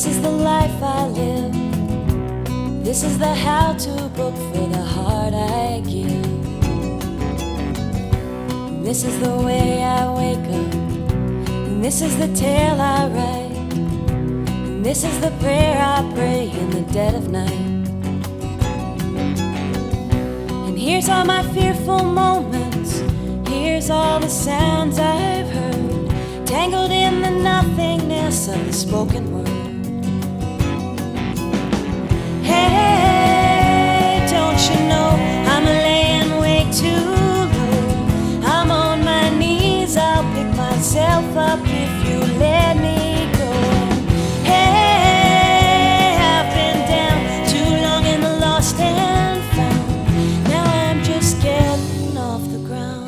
This is the life I live. This is the how-to book for the heart I give. And this is the way I wake up. And this is the tale I write. And this is the prayer I pray in the dead of night. And here's all my fearful moments. Here's all the sounds I've heard, tangled in the nothingness of the spoken word. Hey, don't you know I'm laying way too low? I'm on my knees, I'll pick myself up if you let me go. Hey, I've been down too long in the lost and found. Now I'm just getting off the ground.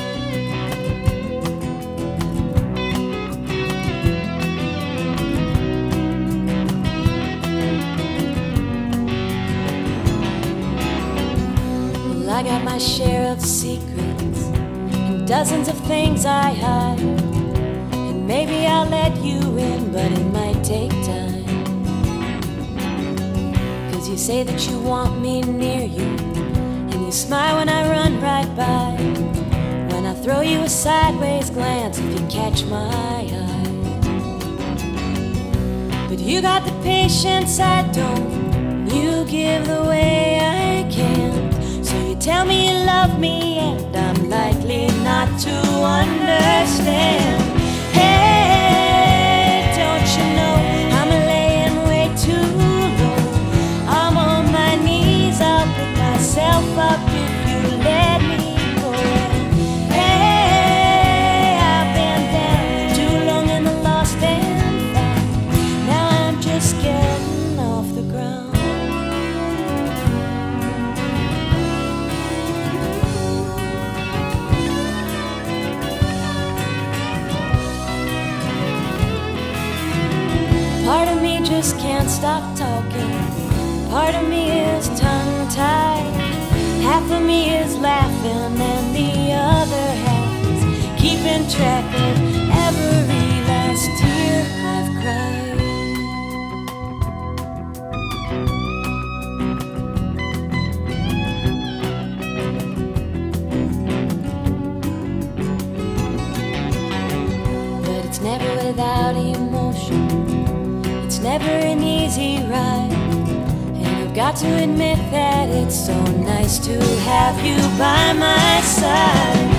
I got my share of secrets and dozens of things I hide. And maybe I'll let you in, but it might take time. 'Cause you say that you want me near you, and you smile when I run right by. When I throw you a sideways glance, if you catch my eye. But you got the patience I don't, you give the way I can. So you tell me you love me, and I'm likely not to understand. Hey, don't you know I'm laying way too low? I'm on my knees, I'll pick myself up if you let me go. Hey, I've been down too long in the lost and found. Now I'm just getting off the ground. Part of me just can't stop talking. Part of me is tongue-tied. Half of me is laughing and the other half is keeping track of every last tear I've cried. But it's never without emotion. It's never an easy ride, and I've got to admit that it's so nice to have you by my side.